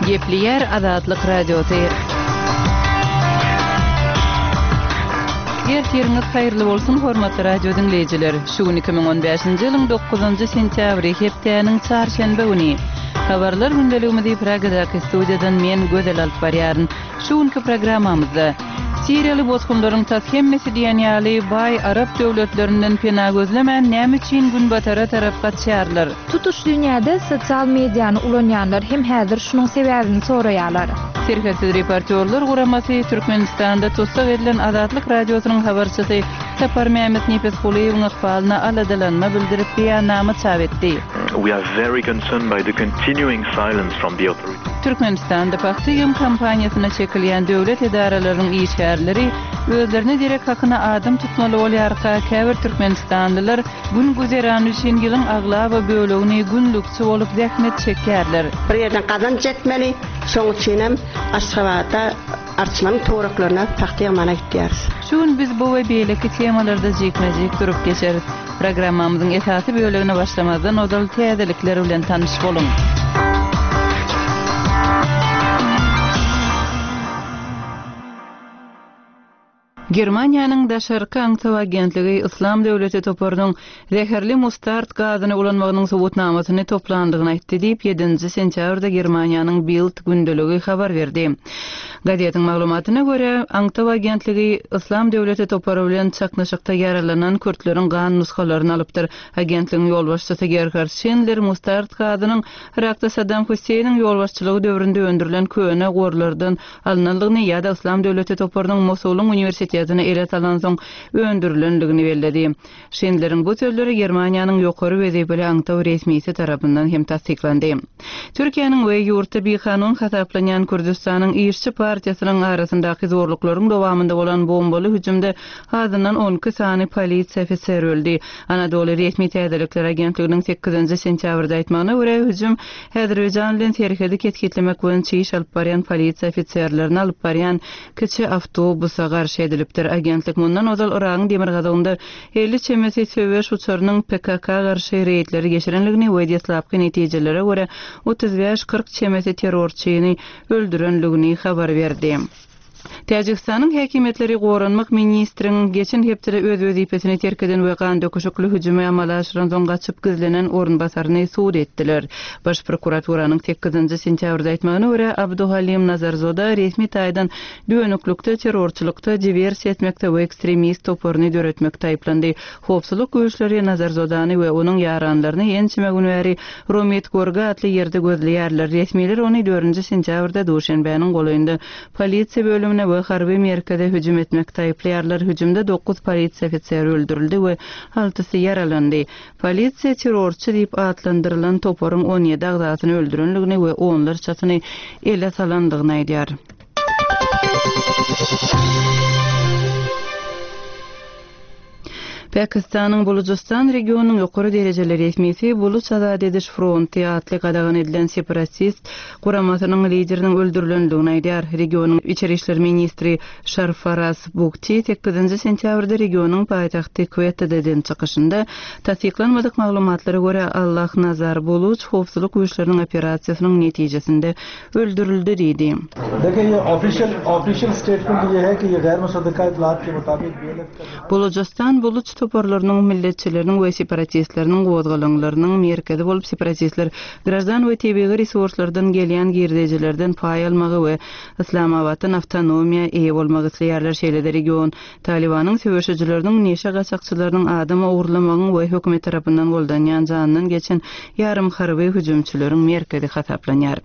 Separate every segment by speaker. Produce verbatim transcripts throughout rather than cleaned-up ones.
Speaker 1: Gepli Azatlyk Radiosu. Ertiriniz hayırlı bolsun hormatly radio dinleyijiler. Şu iki ming on beşinji ýylyň dokuzynjy sentýabry hepdeniň çarşembe güni. Habarlar gündeligimizi Pragadaky studiýadan men Gözel alyp barýaryn. Şu günki programmamyzda Siriýaly bozgunlaryň tashimmesi diýen ýaly bay Arab döwletlerinden pena gözlemän näme üçin gün batara tarapga çýarlar.
Speaker 2: Tutuş dünýäde sosial mediýany ulanýanlar hem häzir şunyň sebäbini soraýarlar.
Speaker 1: Serhäsiz reportyorlar guramasy Türkmenistanda tutsa verilen Azatlyk radiosynyň habarçysy Sapar Mehmet Nefesguliýewiň ykbalyna aladalanma bildirip beýannama çap etdi.
Speaker 3: We are very concerned by the continuing silence from the authorities.
Speaker 1: Türkmenistanda paxtygym kampaniýasyna çekilýän döwlet edaralarynyň işgärleri özlerini direk hakyna adym tutmaly bolýarka käbir Türkmenistanlylar gün güzerany üçin ýylyň agla we bölegini günlükçi bolup zähmet çekýärler.
Speaker 4: Bir ýerden kazan jetmeli, şoň üçin hem Aşgabatda artçylaryň toraklaryna paxtyga mana gitýäris.
Speaker 1: Şuň biz bu we beýleki temalarda jekmejek durup geçeriz. Programmamyzyň esasy bölegine başlamazdan odal täzelikler bilen tanyş bolun. Germaniýanyň daşarky aňtaw agentligi Islam döwleti toparynyň zäherli mustard gazyny ulanmagynyň subutnamasyny toplandygyny aýtdy diýip ýedinji sentýabrda Germaniýanyň Bild gündeligi habar berdi. Gazetiň maglumatyna görä, aňtaw agentligi Islam döwleti topary bilen çaknaşykda yaralanan körtleriň gan nuskalaryny alypdyr. Agentligiň ýolbaşçysy Gerhard Schindler mustard gazynyň Irakda Saddam Hüseyniň ýolbaşçylygy döwründe öndürilen köne gorlardan alynanlygyny ýa-da Islam döwleti toparynyň Mosulyň universiteti ýazyny ele salan soň öndürilenligini bellädi. Schindleriň bu sözleri Germaniýanyň ýokary wezipeli aňtaw resmiýeti tarapyndan hem tasdiklandy. Türkiýanyň we ýurtda bir kanun hasaplanýan Kürdistanyň işçi partiýasynyň arasyndaky zorluklaryň dowamında bolan bombaly hüjümde hazırdan on iki sany polisiýa ofiseri öldü. Anadolu resmi täzelikler agentliginiň sekizinji sentýabrda aýtmagyna görä hüjüm Häzirjan bilen terhedi ketkitlemek boýunça çyş alyp barýan polisiýa ofisierlerini alyp barýan kiçi awtobusa garşy edilip agentlik mundan ozal Iragyň demir gazagynda elli çemesi söwüş uçarynyň P K K garşy reýtleri geçirenligini we deslapky netijelere görä otuz beş kırk çemesi terrorçyny öldürenligini habar berdi. Täjikistanyň häkimetleri goranmak ministriniň geçen hepde öz wezipesini terk eden we gan döküşükli hüjüme amala aşyran soň gaçyp gizlenen orunbasaryny suud etdiler. Baş prokuraturasynyň sekizinji sentýabrda aýtmagyna görä Abduhalim Nazarzoda resmi taýdan döwünüklükde terrorçylykda diversiýa etmekde we ekstremist toporyny döretmekde aýplandy. Howpsuzlyk güýçleri Nazarzodany we onuň ýaranlaryny ýençime günäri Romet Gorga atly ýerde gözleýärler. Resmiler ony dördünji sentýabrda Duşanbeň goýunda polisiýa bölümine we harby merkeze hüjüm etmekde aýplaýarlar. Hüjümde dokuz polisiýa ofiseri öldürildi we altysy yaralandy. Polisiýa terrorçy diýip adlandyrylan toporyň on ýedi agzasyny öldürenligini we onlar çatyny ele salandygyny aýdýar. Pakistanyň Bulujistan regionunyň ýokary derejeli resmisi Buluç azad ediş fronty atly gadagan edilen separatist guramasynyň lideriniň öldürilendigini aýdýar. Regionuň içeri işler ministri Sharfaraz Bukti sekizinji sentýabrda regionuň paýtagty Quetta-dan çykyşynda tasdiklanmadyk maglumatlara görä Allah Nazar Buluç howpsuzlyk güýçleriniň operasiýasynyň netijesinde öldürildi diýdi.
Speaker 5: देखिए ये official official statement ये है कि ये गैर मुसद्दक़ा इत्तलात के मुताबिक
Speaker 1: Bulujistan Buluç toparlarynyň milletçileriniň we separatistleriň gozgalaňlarynyň merkezi bolup separatistler grazdan we tebiği resurslardan gelýän girdejilerden paý almagy we Islamabaddan awtonomiýa eýe bolmagy isleýärler. Şeýlede region Talibanyň söwüşçileriniň neşe gaçakçylarynyň adam ogrulamagyň we hökümet tarapyndan goldanýan janynyň geçen ýarym harby hüjümçileriň merkezi hasaplanýar.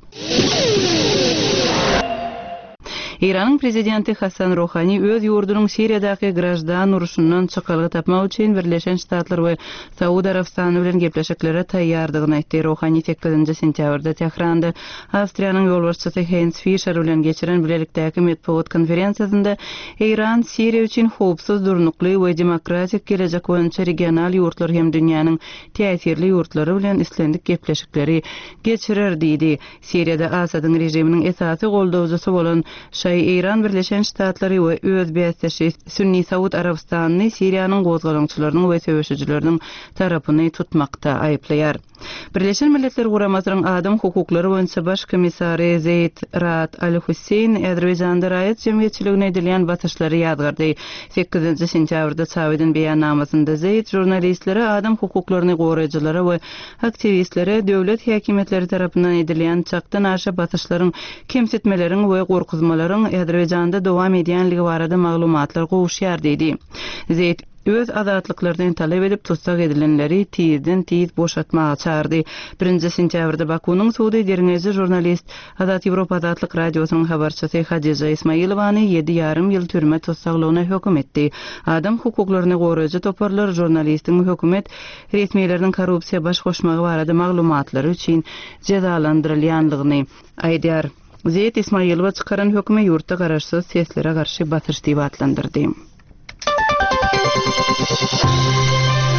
Speaker 1: İran'ın prezidenti Hasan Rohani öz ýurdunyň Siriýadaky grajdan uruşundan çykalygy tapmak üçin Birleşen Ştatlar we Saudi Arabistany bilen gepleşiklere taýýardygyny aýtdy. Rohani sekizinji sentýabrda Tehranda Awstriýanyň ýolbaşçysy Heinz Fischer bilen geçiren bilelikdäki medeniýet konferensiýasynda İran Siriýa üçin howpsuz, durnukly we demokratik gelecek boýunça regional ýurtlar hem dünýäniň täsirli ýurtlary bilen islendik gepleşikleri geçirer diýdi. Siriýada Asadyň rejiminiň esasy goldawjysy bolan İran Birleşen Ştatlary we öz beýleşik Sünni Saud Arabistanyny Siriýanyň gozgalaňçylarynyň we söwüşçileriniň tarapyny tutmakda aýplaýar. Birleşen Milletler Guramasynyň adam hukuklary boýunça baş komissary Zeyd Raat Al-Hussein Azerbaýjanda raýat jemgyýetçiligine edilen batyşlary ýazgardy. sekizinji sentýabrda çabydyň beýannamasynda Zeyd jurnalistlere, adam hukuklaryny goraýjylary we aktivistlere döwlet häkimetleri tarapyndan edilen çakdan aşa batyşlaryň, kemsitmeleriň we gorkuzmalaryň Azerbaýjanda dowam edýänligi barada maglumatlar gowuşýar dedi. Zeyd öz azatlyklaryny talep edip tutsak edilenleri tizden tiz boşatmaga çağırdy. birinji sentýabrda Bakunyň suwdy derňezi jurnalist Azat Ýewropa Azatlyk radiosynyň habarçysy Hadiza Ismailowany ýedi ýarym ýyl türme tutsaklygyna hökm etdi. Adam hukuklaryny goraýjy toparlar jurnalistiň hökümet resmiýetleriniň korrupsiýa baş goşmagy barada maglumatlary üçin cezalandyrylýanlygyny aýdýar. Zeyd Ismailowa çykaran höküme ýurtda garaşsyz seslere garşy batyş diýip atlandyrdy.